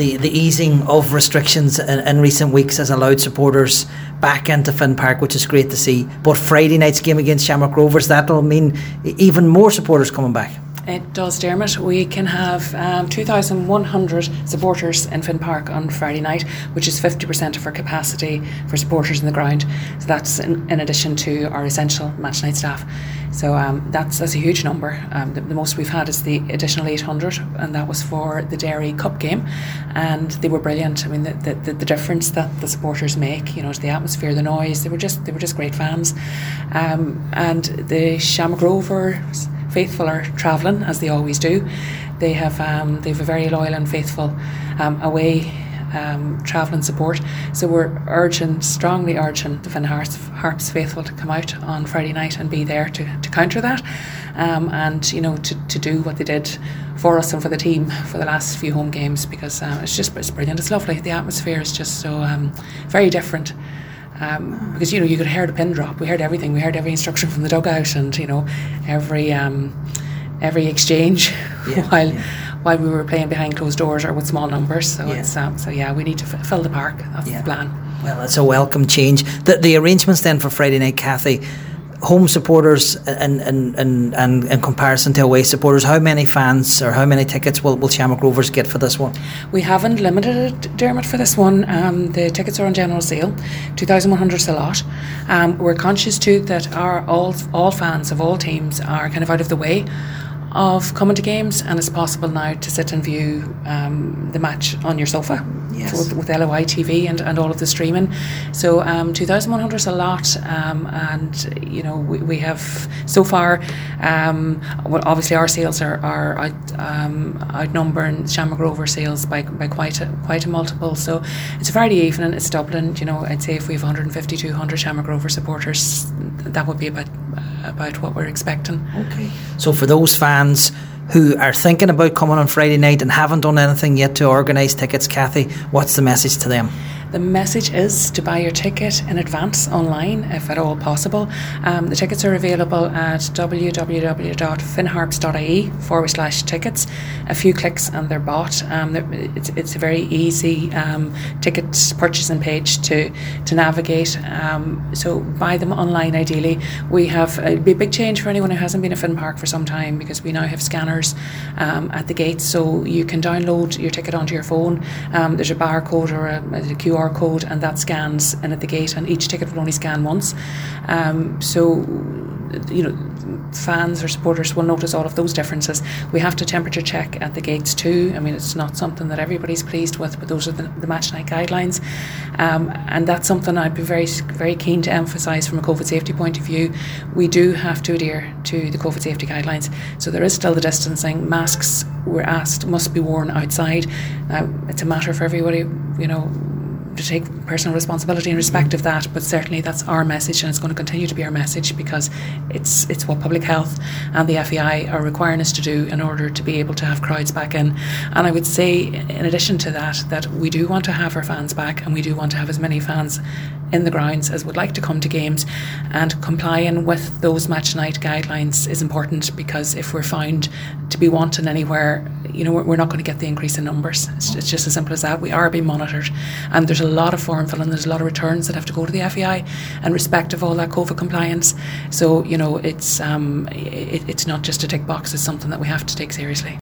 the easing of restrictions in recent weeks has allowed supporters back into Finn Park, which is great to see. But Friday night's game against Shamrock Rovers, that'll mean even more supporters coming back. It does, Dermot. We can have 2,100 supporters in Finn Park on Friday night, which is 50% of our capacity for supporters in the ground. So that's in addition to our essential match night staff. So that's a huge number. The most we've had is the additional 800, and that was for the Derry Cup game, and they were brilliant. I mean, the difference that the supporters make, you know, to the atmosphere, the noise. They were just great fans, and the Shamrock Rovers faithful are travelling as they always do. They have a very loyal and faithful away travelling support. So we're strongly urging the Finn Harps faithful to come out on Friday night and be there to counter that, and you know, to do what they did for us and for the team for the last few home games, because it's brilliant. It's lovely. The atmosphere is just so very different. Because, you know, you could hear the pin drop. We heard everything. We heard every instruction from the dugout, and, you know, every exchange while we were playing behind closed doors or with small numbers. So we need to fill the park. That's the plan. Well, it's a welcome change. The arrangements then for Friday night, Cathy, home supporters and in comparison to away supporters, how many fans or how many tickets will Shamrock Rovers get for this one? We haven't limited it, Dermot, for this one. The tickets are on general sale, 2,100 is a lot. We're conscious too that all fans of all teams are kind of out of the way of coming to games, and it's possible now to sit and view the match on your sofa. Yes. With LOI TV and all of the streaming. So 2,100 is a lot, and you know, we have so far, well, obviously our sales are outnumbering Shamrock Rover sales by quite a multiple. So it's a Friday evening, it's Dublin. You know, I'd say if we have 150, 200 Shamrock Rover supporters, that would be about what we're expecting. Okay. So for those fans who are thinking about coming on Friday night and haven't done anything yet to organise tickets, Cathy, what's the message to them? The message is to buy your ticket in advance online, if at all possible. The tickets are available at www.finnharps.ie/tickets. A few clicks and they're bought. It's a very easy ticket purchasing page to navigate. So buy them online ideally. We have a big change for anyone who hasn't been at Finn Park for some time, because we now have scanners at the gates, so you can download your ticket onto your phone. There's a barcode or a QR code, and that scans in at the gate, and each ticket will only scan once. So, you know, fans or supporters will notice all of those differences. We have to temperature check at the gates too. I mean, it's not something that everybody's pleased with, but those are the match night guidelines, and that's something I'd be very, very keen to emphasise from a COVID safety point of view. We do have to adhere to the COVID safety guidelines, so there is still the distancing. Masks, we're asked, must be worn outside. It's a matter for everybody, you know, to take personal responsibility in respect of that, but certainly that's our message, and it's going to continue to be our message, because it's what public health and the FEI are requiring us to do in order to be able to have crowds back in. And I would say, in addition to that we do want to have our fans back, and we do want to have as many fans in the grounds as would like to come to games, and complying with those match night guidelines is important, because if we're found to be wanting anywhere, you know, we're not going to get the increase in numbers. It's just as simple as that. We are being monitored, and there's a lot of form filling, there's a lot of returns that have to go to the FEI in respect of all that COVID compliance. So, you know, it's not just a tick box, it's something that we have to take seriously.